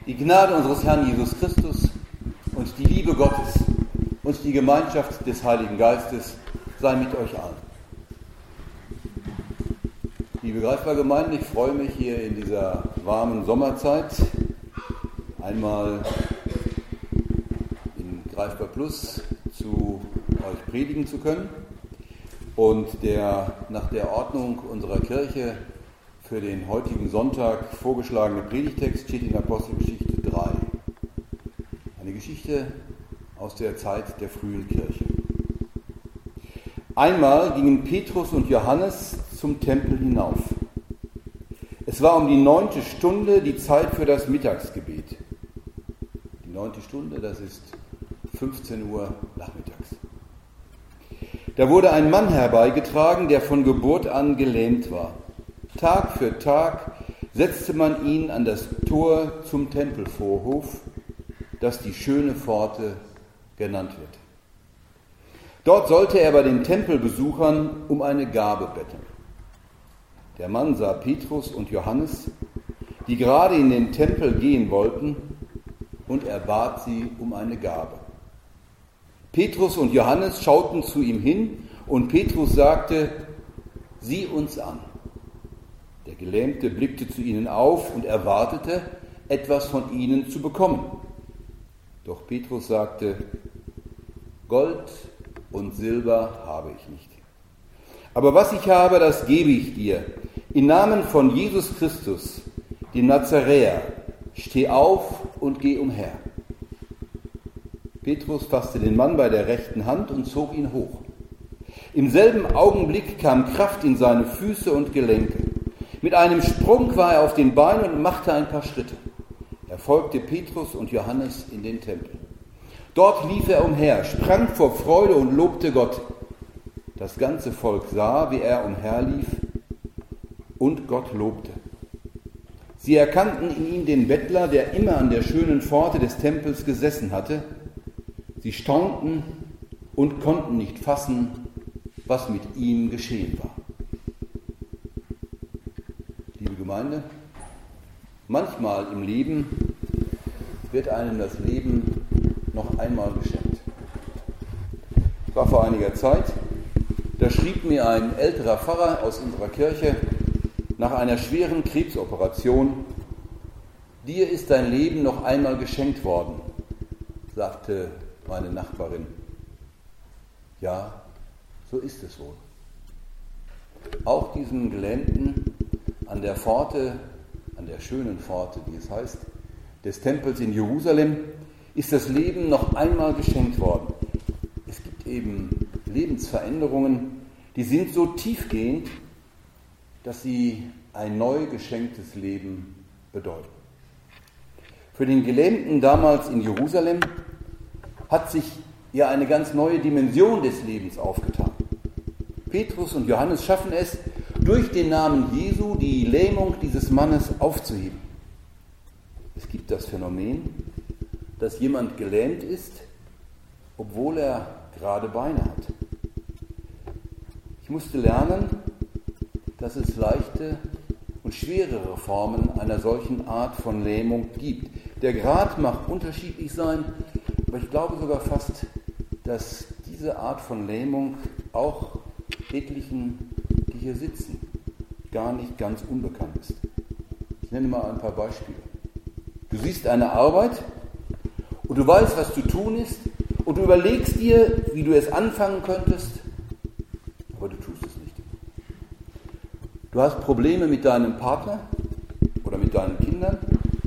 Die Gnade unseres Herrn Jesus Christus und die Liebe Gottes und die Gemeinschaft des Heiligen Geistes sei mit euch allen. Liebe Greifbar-Gemeinde, ich freue mich hier in dieser warmen Sommerzeit einmal in Greifbar Plus zu euch predigen zu können. Und nach der Ordnung unserer Kirche für den heutigen Sonntag vorgeschlagene Predigtext steht in Apostelgeschichte 3. Eine Geschichte aus der Zeit der frühen Kirche. Einmal gingen Petrus und Johannes zum Tempel hinauf. Es war um die 9. Stunde, die Zeit für das Mittagsgebet. Die 9. Stunde, das ist 15 Uhr nachmittags. Da wurde ein Mann herbeigetragen, der von Geburt an gelähmt war. Tag für Tag setzte man ihn an das Tor zum Tempelvorhof, das die schöne Pforte genannt wird. Dort sollte er bei den Tempelbesuchern um eine Gabe betteln. Der Mann sah Petrus und Johannes, die gerade in den Tempel gehen wollten, und er bat sie um eine Gabe. Petrus und Johannes schauten zu ihm hin und Petrus sagte: Sieh uns an. Der Gelähmte blickte zu ihnen auf und erwartete, etwas von ihnen zu bekommen. Doch Petrus sagte: Gold und Silber habe ich nicht. Aber was ich habe, das gebe ich dir. Im Namen von Jesus Christus, dem Nazaräer, steh auf und geh umher. Petrus fasste den Mann bei der rechten Hand und zog ihn hoch. Im selben Augenblick kam Kraft in seine Füße und Gelenke. Mit einem Sprung war er auf den Beinen und machte ein paar Schritte. Er folgte Petrus und Johannes in den Tempel. Dort lief er umher, sprang vor Freude und lobte Gott. Das ganze Volk sah, wie er umherlief und Gott lobte. Sie erkannten in ihm den Bettler, der immer an der schönen Pforte des Tempels gesessen hatte. Sie staunten und konnten nicht fassen, was mit ihm geschehen war. Liebe Gemeinde, manchmal im Leben wird einem das Leben noch einmal geschenkt. Es war vor einiger Zeit, da schrieb mir ein älterer Pfarrer aus unserer Kirche nach einer schweren Krebsoperation: Dir ist dein Leben noch einmal geschenkt worden, sagte meine Nachbarin. Ja, so ist es wohl. Auch diesem Gelähmten an der Pforte, an der schönen Pforte, wie es heißt, des Tempels in Jerusalem, ist das Leben noch einmal geschenkt worden. Es gibt eben Lebensveränderungen, die sind so tiefgehend, dass sie ein neu geschenktes Leben bedeuten. Für den Gelähmten damals in Jerusalem hat sich ja eine ganz neue Dimension des Lebens aufgetan. Petrus und Johannes schaffen es, durch den Namen Jesu die Lähmung dieses Mannes aufzuheben. Es gibt das Phänomen, dass jemand gelähmt ist, obwohl er gerade Beine hat. Ich musste lernen, dass es leichte und schwerere Formen einer solchen Art von Lähmung gibt. Der Grad mag unterschiedlich sein, aber ich glaube sogar fast, dass diese Art von Lähmung auch etlichen, die hier sitzen, gar nicht ganz unbekannt ist. Ich nenne mal ein paar Beispiele. Du siehst eine Arbeit und du weißt, was zu tun ist, und du überlegst dir, wie du es anfangen könntest, aber du tust es nicht. Du hast Probleme mit deinem Partner oder mit deinen Kindern.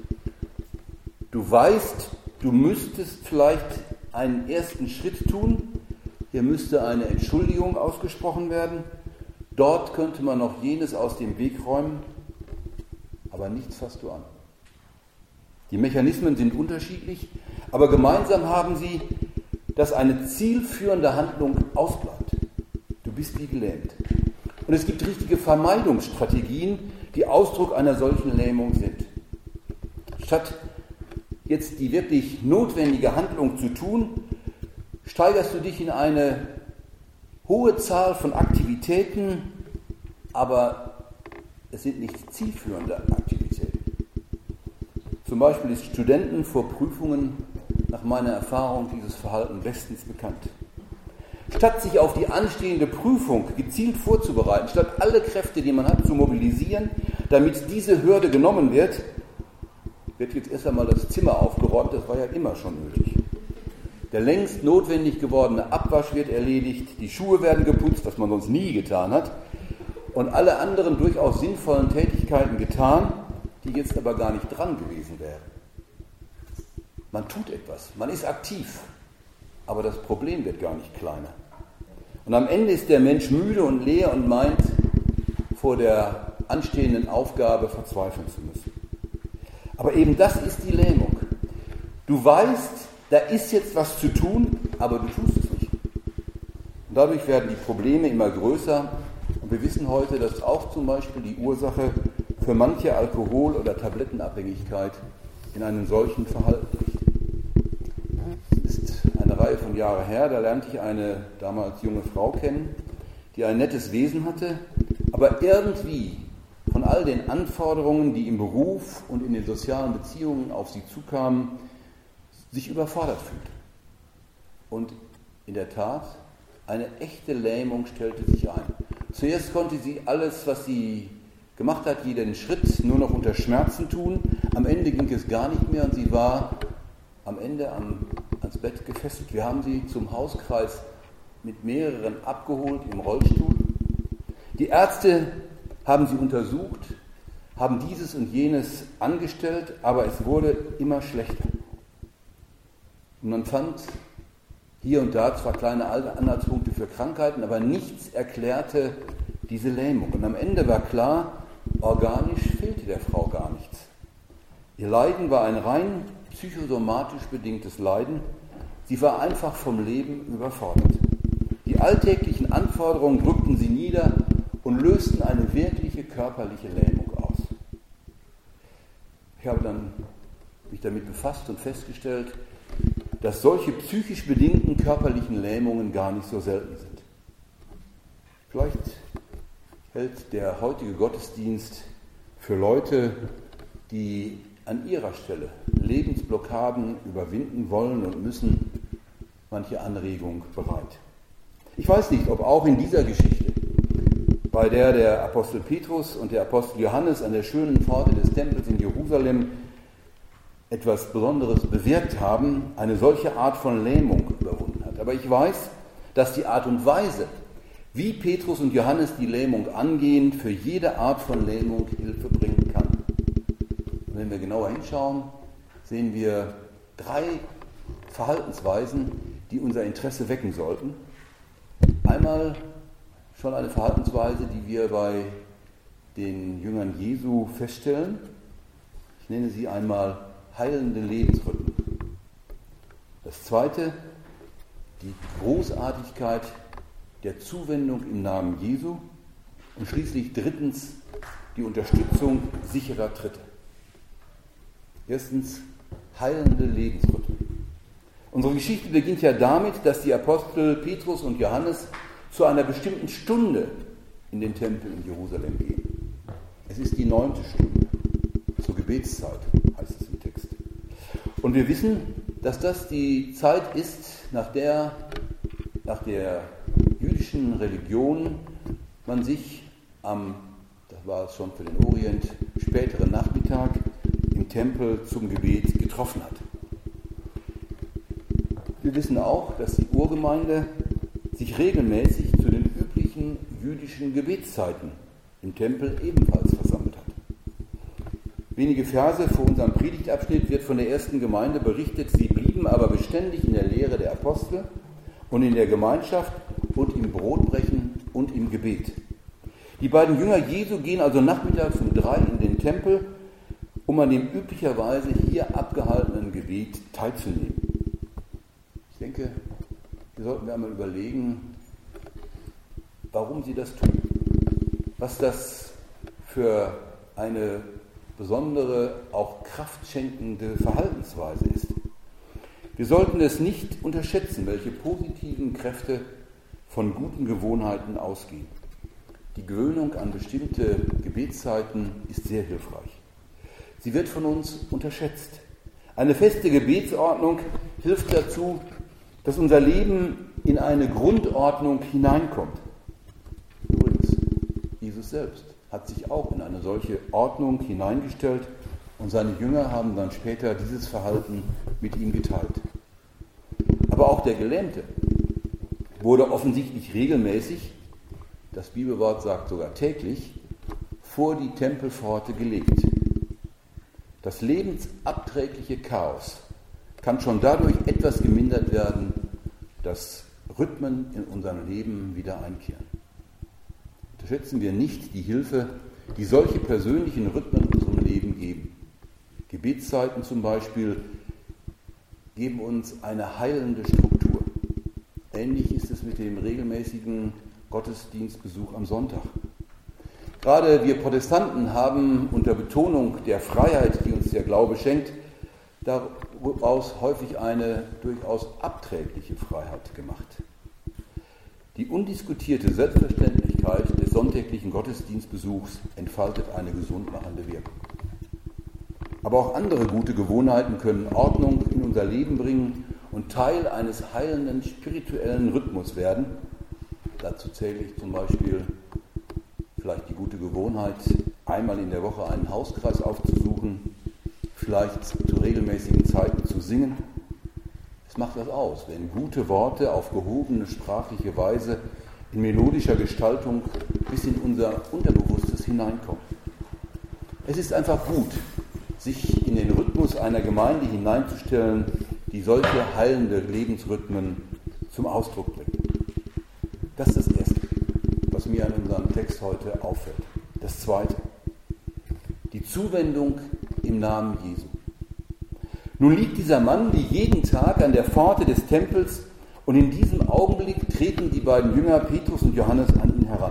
Du weißt, du müsstest vielleicht einen ersten Schritt tun. Hier müsste eine Entschuldigung ausgesprochen werden. Dort könnte man noch jenes aus dem Weg räumen, aber nichts fasst du an. Die Mechanismen sind unterschiedlich, aber gemeinsam haben sie, dass eine zielführende Handlung ausbleibt. Du bist wie gelähmt. Und es gibt richtige Vermeidungsstrategien, die Ausdruck einer solchen Lähmung sind. Statt jetzt die wirklich notwendige Handlung zu tun, steigerst du dich in eine hohe Zahl von Aktivitäten, aber es sind nicht zielführende Aktivitäten. Zum Beispiel ist Studenten vor Prüfungen nach meiner Erfahrung dieses Verhalten bestens bekannt. Statt sich auf die anstehende Prüfung gezielt vorzubereiten, statt alle Kräfte, die man hat, zu mobilisieren, damit diese Hürde genommen wird, wird jetzt erst einmal das Zimmer aufgeräumt, das war ja immer schon nötig. Der längst notwendig gewordene Abwasch wird erledigt, die Schuhe werden geputzt, was man sonst nie getan hat, und alle anderen durchaus sinnvollen Tätigkeiten getan, die jetzt aber gar nicht dran gewesen wären. Man tut etwas, man ist aktiv, aber das Problem wird gar nicht kleiner. Und am Ende ist der Mensch müde und leer und meint, vor der anstehenden Aufgabe verzweifeln zu müssen. Aber eben das ist die Lähmung. Du weißt, da ist jetzt was zu tun, aber du tust es nicht. Und dadurch werden die Probleme immer größer. Und wir wissen heute, dass auch zum Beispiel die Ursache für manche Alkohol- oder Tablettenabhängigkeit in einem solchen Verhalten liegt. Es ist eine Reihe von Jahren her, da lernte ich eine damals junge Frau kennen, die ein nettes Wesen hatte, aber irgendwie von all den Anforderungen, die im Beruf und in den sozialen Beziehungen auf sie zukamen, sich überfordert fühlte. Und in der Tat, eine echte Lähmung stellte sich ein. Zuerst konnte sie alles, was sie gemacht hat, jeden Schritt nur noch unter Schmerzen tun. Am Ende ging es gar nicht mehr und sie war am Ende ans Bett gefesselt. Wir haben sie zum Hauskreis mit mehreren abgeholt im Rollstuhl. Die Ärzte haben sie untersucht, haben dieses und jenes angestellt, aber es wurde immer schlechter. Und man fand hier und da zwar kleine Anhaltspunkte für Krankheiten, aber nichts erklärte diese Lähmung. Und am Ende war klar, organisch fehlte der Frau gar nichts. Ihr Leiden war ein rein psychosomatisch bedingtes Leiden. Sie war einfach vom Leben überfordert. Die alltäglichen Anforderungen drückten sie nieder und lösten eine wirkliche körperliche Lähmung aus. Ich habe dann mich damit befasst und festgestellt, dass solche psychisch bedingten körperlichen Lähmungen gar nicht so selten sind. Vielleicht hält der heutige Gottesdienst für Leute, die an ihrer Stelle Lebensblockaden überwinden wollen und müssen, manche Anregung bereit. Ich weiß nicht, ob auch in dieser Geschichte, bei der Apostel Petrus und der Apostel Johannes an der schönen Pforte des Tempels in Jerusalem etwas Besonderes bewirkt haben, eine solche Art von Lähmung überwunden hat. Aber ich weiß, dass die Art und Weise, wie Petrus und Johannes die Lähmung angehen, für jede Art von Lähmung Hilfe bringen kann. Und wenn wir genauer hinschauen, sehen wir 3 Verhaltensweisen, die unser Interesse wecken sollten. Einmal schon eine Verhaltensweise, die wir bei den Jüngern Jesu feststellen. Ich nenne sie einmal heilende Lebensrhythmen. Das zweite, die Großartigkeit der Zuwendung im Namen Jesu. Und schließlich drittens, die Unterstützung sicherer Tritte. Erstens, heilende Lebensrhythmen. Unsere Geschichte beginnt ja damit, dass die Apostel Petrus und Johannes zu einer bestimmten Stunde in den Tempel in Jerusalem gehen. Es ist die 9. Stunde, zur Gebetszeit, heißt es im Text. Und wir wissen, dass das die Zeit ist, nach der jüdischen Religion man sich das war es schon für den Orient, späteren Nachmittag im Tempel zum Gebet getroffen hat. Wir wissen auch, dass die Urgemeinde sich regelmäßig zu den üblichen jüdischen Gebetszeiten im Tempel ebenfalls versammelt hat. Wenige Verse vor unserem Predigtabschnitt wird von der ersten Gemeinde berichtet, sie blieben aber beständig in der Lehre der Apostel und in der Gemeinschaft und im Brotbrechen und im Gebet. Die beiden Jünger Jesu gehen also nachmittags um 3 in den Tempel, um an dem üblicherweise hier abgehaltenen Gebet teilzunehmen. Ich denke, wir sollten einmal überlegen, warum sie das tun. Was das für eine besondere, auch kraftschenkende Verhaltensweise ist. Wir sollten es nicht unterschätzen, welche positiven Kräfte von guten Gewohnheiten ausgehen. Die Gewöhnung an bestimmte Gebetszeiten ist sehr hilfreich. Sie wird von uns unterschätzt. Eine feste Gebetsordnung hilft dazu, dass unser Leben in eine Grundordnung hineinkommt. Übrigens, Jesus selbst hat sich auch in eine solche Ordnung hineingestellt und seine Jünger haben dann später dieses Verhalten mit ihm geteilt. Aber auch der Gelähmte wurde offensichtlich regelmäßig, das Bibelwort sagt sogar täglich, vor die Tempelpforte gelegt. Das lebensabträgliche Chaos kann schon dadurch etwas gemindert werden, dass Rhythmen in unserem Leben wieder einkehren. Unterschätzen wir nicht die Hilfe, die solche persönlichen Rhythmen in unserem Leben geben. Gebetszeiten zum Beispiel geben uns eine heilende Struktur. Ähnlich ist es mit dem regelmäßigen Gottesdienstbesuch am Sonntag. Gerade wir Protestanten haben unter Betonung der Freiheit, die uns der Glaube schenkt, daraus häufig eine durchaus abträgliche Freiheit gemacht. Die undiskutierte Selbstverständlichkeit des sonntäglichen Gottesdienstbesuchs entfaltet eine gesundmachende Wirkung. Aber auch andere gute Gewohnheiten können Ordnung in unser Leben bringen und Teil eines heilenden spirituellen Rhythmus werden. Dazu zähle ich zum Beispiel vielleicht die gute Gewohnheit, einmal in der Woche einen Hauskreis aufzusuchen, vielleicht zu regelmäßigen Zeiten zu singen. Es macht was aus, wenn gute Worte auf gehobene sprachliche Weise in melodischer Gestaltung bis in unser Unterbewusstes hineinkommen. Es ist einfach gut, sich in den Rhythmus einer Gemeinde hineinzustellen, die solche heilende Lebensrhythmen zum Ausdruck bringt. Das ist das Erste, was mir an unserem Text heute auffällt. Das Zweite, die Zuwendung im Namen Jesu. Nun liegt dieser Mann wie jeden Tag an der Pforte des Tempels und in diesem Augenblick treten die beiden Jünger Petrus und Johannes an ihn heran.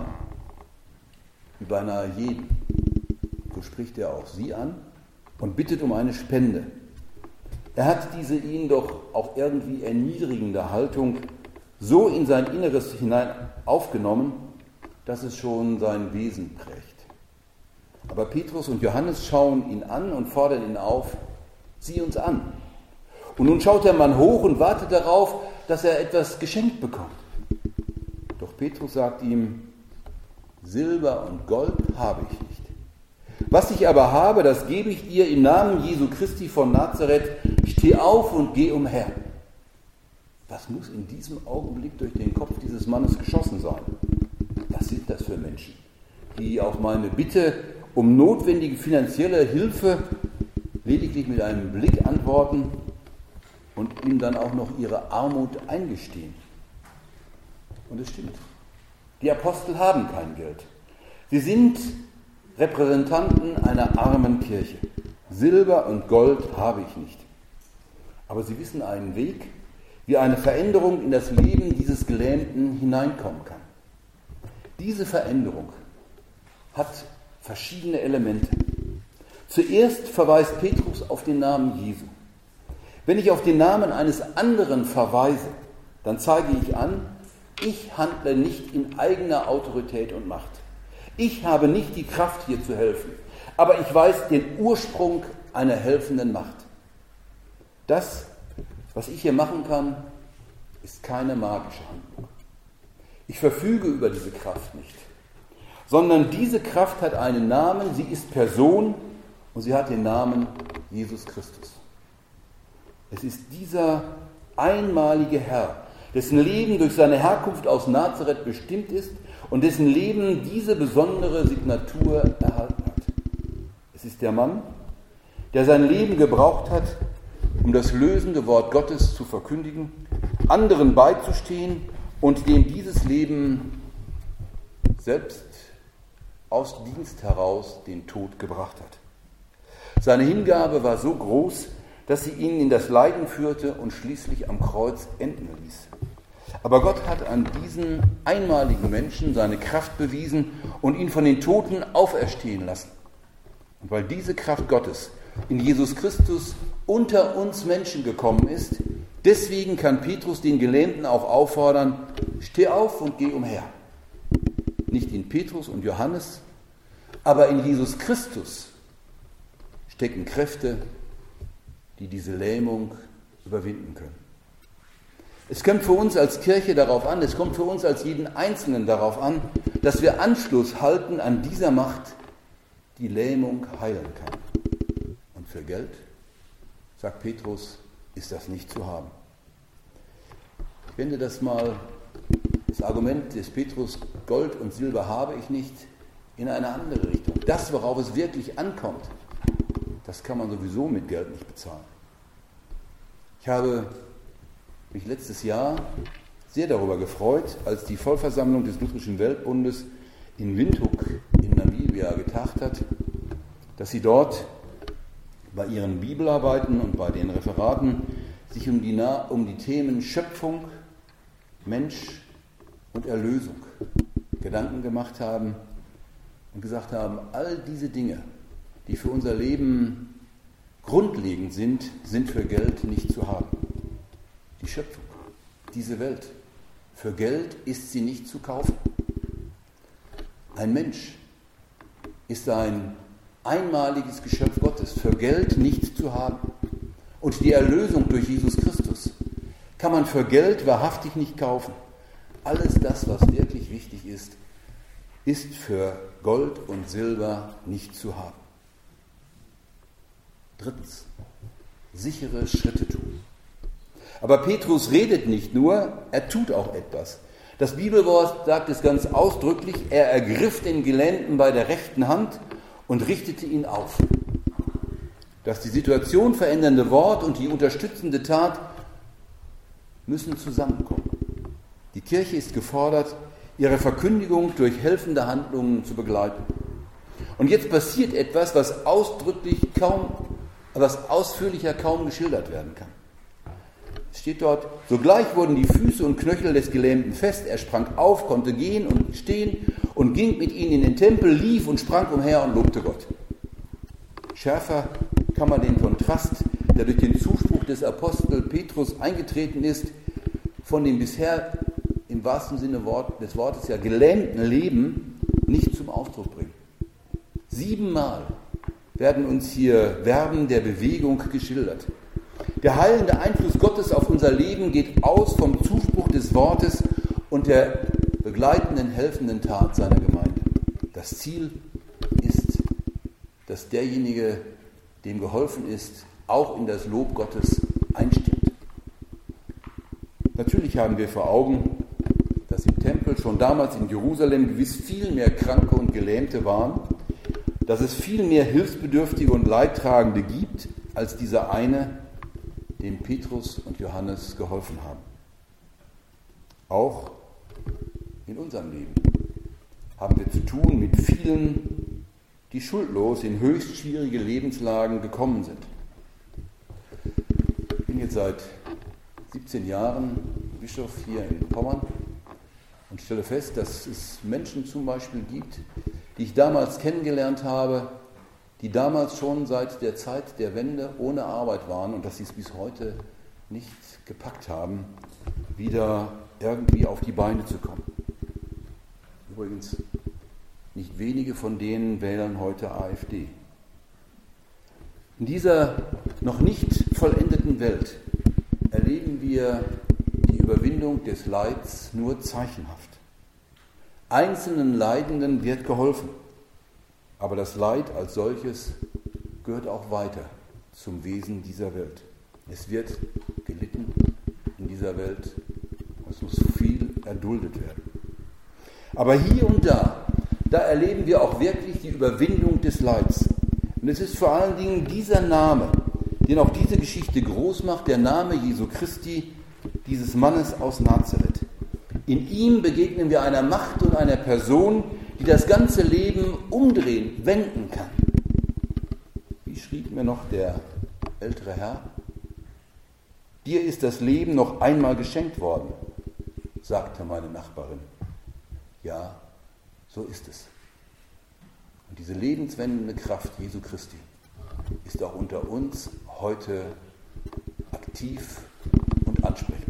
Wie beinahe jeden. So spricht er auch sie an und bittet um eine Spende. Er hat diese ihn doch auch irgendwie erniedrigende Haltung so in sein Inneres hinein aufgenommen, dass es schon sein Wesen prägt. Aber Petrus und Johannes schauen ihn an und fordern ihn auf, sieh uns an. Und nun schaut der Mann hoch und wartet darauf, dass er etwas geschenkt bekommt. Doch Petrus sagt ihm, Silber und Gold habe ich nicht. Was ich aber habe, das gebe ich dir im Namen Jesu Christi von Nazareth. Steh auf und geh umher. Was muss in diesem Augenblick durch den Kopf dieses Mannes geschossen sein? Was sind das für Menschen, die auf meine Bitte um notwendige finanzielle Hilfe lediglich mit einem Blick antworten und ihm dann auch noch ihre Armut eingestehen? Und es stimmt. Die Apostel haben kein Geld. Sie sind Repräsentanten einer armen Kirche. Silber und Gold habe ich nicht. Aber sie wissen einen Weg, wie eine Veränderung in das Leben dieses Gelähmten hineinkommen kann. Diese Veränderung hat verschiedene Elemente. Zuerst verweist Petrus auf den Namen Jesu. Wenn ich auf den Namen eines anderen verweise, dann zeige ich an, ich handle nicht in eigener Autorität und Macht. Ich habe nicht die Kraft, hier zu helfen, aber ich weiß den Ursprung einer helfenden Macht. Das, was ich hier machen kann, ist keine magische Handlung. Ich verfüge über diese Kraft nicht, sondern diese Kraft hat einen Namen, sie ist Person und sie hat den Namen Jesus Christus. Es ist dieser einmalige Herr, dessen Leben durch seine Herkunft aus Nazareth bestimmt ist und dessen Leben diese besondere Signatur erhalten hat. Es ist der Mann, der sein Leben gebraucht hat, um das lösende Wort Gottes zu verkündigen, anderen beizustehen und dem dieses Leben selbst aus Dienst heraus den Tod gebracht hat. Seine Hingabe war so groß, dass sie ihn in das Leiden führte und schließlich am Kreuz enden ließ. Aber Gott hat an diesen einmaligen Menschen seine Kraft bewiesen und ihn von den Toten auferstehen lassen. Und weil diese Kraft Gottes in Jesus Christus unter uns Menschen gekommen ist, deswegen kann Petrus den Gelähmten auch auffordern, steh auf und geh umher. Nicht in Petrus und Johannes, aber in Jesus Christus stecken Kräfte, die diese Lähmung überwinden können. Es kommt für uns als Kirche darauf an, es kommt für uns als jeden Einzelnen darauf an, dass wir Anschluss halten an dieser Macht, die Lähmung heilen kann. Und für Geld, sagt Petrus, ist das nicht zu haben. Ich wende das Argument des Petrus, Gold und Silber habe ich nicht, in eine andere Richtung. Das, worauf es wirklich ankommt, das kann man sowieso mit Geld nicht bezahlen. Ich habe mich letztes Jahr sehr darüber gefreut, als die Vollversammlung des Lutherischen Weltbundes in Windhoek in Namibia getagt hat, dass sie dort bei ihren Bibelarbeiten und bei den Referaten sich um die Themen Schöpfung, Mensch und Erlösung Gedanken gemacht haben und gesagt haben, all diese Dinge, die für unser Leben grundlegend sind, sind für Geld nicht zu haben. Die Schöpfung, diese Welt, für Geld ist sie nicht zu kaufen. Ein Mensch ist ein einmaliges Geschöpf Gottes, für Geld nicht zu haben. Und die Erlösung durch Jesus Christus kann man für Geld wahrhaftig nicht kaufen. Alles das, was wirklich wichtig ist, ist für Gold und Silber nicht zu haben. Drittens, sichere Schritte tun. Aber Petrus redet nicht nur, er tut auch etwas. Das Bibelwort sagt es ganz ausdrücklich, er ergriff den Gelähmten bei der rechten Hand und richtete ihn auf. Das die Situation verändernde Wort und die unterstützende Tat müssen zusammenkommen. Die Kirche ist gefordert, ihre Verkündigung durch helfende Handlungen zu begleiten. Und jetzt passiert etwas, was ausführlicher kaum geschildert werden kann. Es steht dort, sogleich wurden die Füße und Knöchel des Gelähmten fest, er sprang auf, konnte gehen und stehen und ging mit ihnen in den Tempel, lief und sprang umher und lobte Gott. Schärfer kann man den Kontrast, der durch den Zuspruch des Apostel Petrus eingetreten ist, von dem bisher im wahrsten Sinne des Wortes ja gelähmten Leben nicht zum Ausdruck bringen. 7-mal werden uns hier Verben der Bewegung geschildert. Der heilende Einfluss Gottes auf unser Leben geht aus vom Zuspruch des Wortes und der begleitenden, helfenden Tat seiner Gemeinde. Das Ziel ist, dass derjenige, dem geholfen ist, auch in das Lob Gottes einstimmt. Natürlich haben wir vor Augen, dass im Tempel schon damals in Jerusalem gewiss viel mehr Kranke und Gelähmte waren, dass es viel mehr Hilfsbedürftige und Leidtragende gibt, als dieser eine, dem Petrus und Johannes geholfen haben. Auch in unserem Leben haben wir zu tun mit vielen, die schuldlos in höchst schwierige Lebenslagen gekommen sind. Ich bin jetzt seit 17 Jahren Bischof hier in Pommern und stelle fest, dass es Menschen zum Beispiel gibt, die ich damals kennengelernt habe, die damals schon seit der Zeit der Wende ohne Arbeit waren und dass sie es bis heute nicht gepackt haben, wieder irgendwie auf die Beine zu kommen. Übrigens, nicht wenige von denen wählen heute AfD. In dieser noch nicht vollendeten Welt erleben wir die Überwindung des Leids nur zeichenhaft. Einzelnen Leidenden wird geholfen, aber das Leid als solches gehört auch weiter zum Wesen dieser Welt. Es wird gelitten in dieser Welt, es muss viel erduldet werden. Aber hier und da erleben wir auch wirklich die Überwindung des Leids. Und es ist vor allen Dingen dieser Name, den auch diese Geschichte groß macht, der Name Jesu Christi, dieses Mannes aus Nazareth. In ihm begegnen wir einer Macht und einer Person, die das ganze Leben umdrehen, wenden kann. Wie schrieb mir noch der ältere Herr? Dir ist das Leben noch einmal geschenkt worden, sagte meine Nachbarin. Ja, so ist es. Und diese lebenswendende Kraft Jesu Christi ist auch unter uns heute aktiv und ansprechbar.